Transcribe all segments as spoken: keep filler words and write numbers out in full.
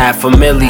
half a milli.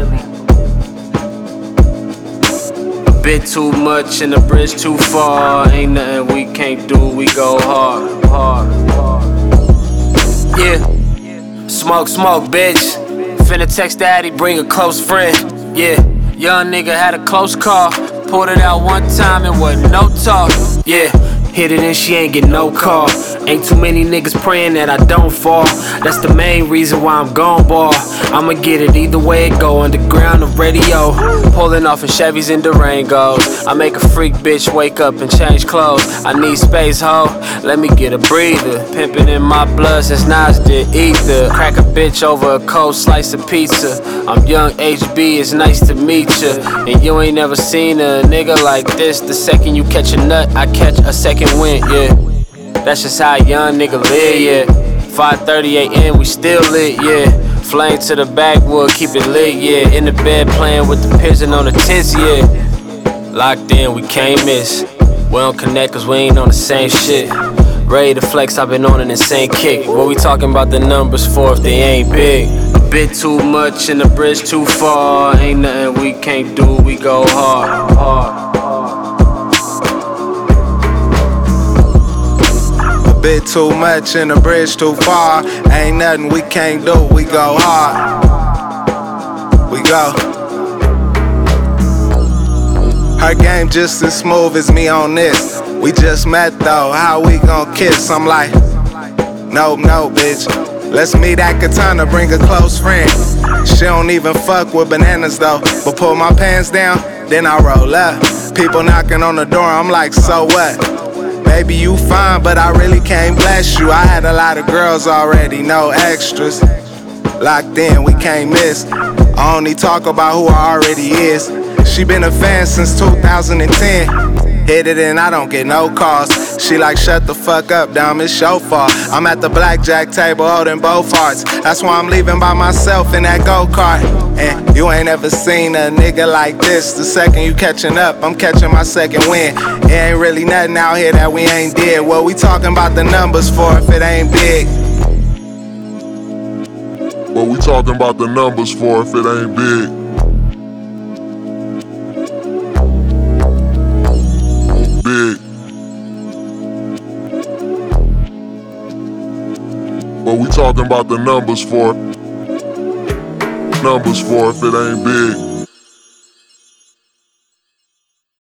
A bit too much and the bridge too far. Ain't nothing we can't do, we go hard, hard, hard. Yeah, smoke, smoke, bitch. Finna text daddy, bring a close friend. Yeah, young nigga had a close call. Pulled it out one time and wasn't no talk. Yeah, hit it and she ain't get no call. Ain't too many niggas praying that I don't fall. That's the main reason why I'm gon' ball. I'ma get it either way it go, underground or radio. Pulling off in Chevys and Durangos. I make a freak bitch wake up and change clothes. I need space, ho, let me get a breather. Pimpin' in my blood since Nas did ether. Crack a bitch over a cold slice of pizza. I'm young H B, it's nice to meet ya. And you ain't never seen a nigga like this. The second you catch a nut, I catch a second wind, yeah. That's just how a young nigga live, yeah. five thirty a m, we still lit, yeah. Flame to the backwood, keep it lit, yeah. In the bed playing with the pigeon on the tits, yeah. Locked in, we can't miss. We don't connect cause we ain't on the same shit. Ready to flex, I've been on an insane kick. What we talking about the numbers for if they ain't big? A bit too much and the bridge too far. Ain't nothing we can't do, we go hard, hard. Bit too much and the bridge too far. Ain't nothing we can't do, we go hard. We go. Her game just as smooth as me on this. We just met though, how we gon' kiss? I'm like, nope, no, bitch. Let's meet at Katana, bring a close friend. She don't even fuck with bananas though. But pull my pants down, then I roll up. People knocking on the door, I'm like, so what? Baby, you fine, but I really can't bless you. I had a lot of girls already, no extras. Locked in, we can't miss. I only talk about who I already is. She been a fan since two thousand ten. Hit it and I don't get no calls. She like, shut the fuck up, dumb, it's your fault. I'm at the blackjack table holding both hearts. That's why I'm leaving by myself in that go-kart. And you ain't ever seen a nigga like this. The second you catching up, I'm catching my second win. It ain't really nothing out here that we ain't did. What we talking about the numbers for if it ain't big? What we talking about the numbers for if it ain't big? Big. What we talking about the numbers for? Numbers for if it ain't big.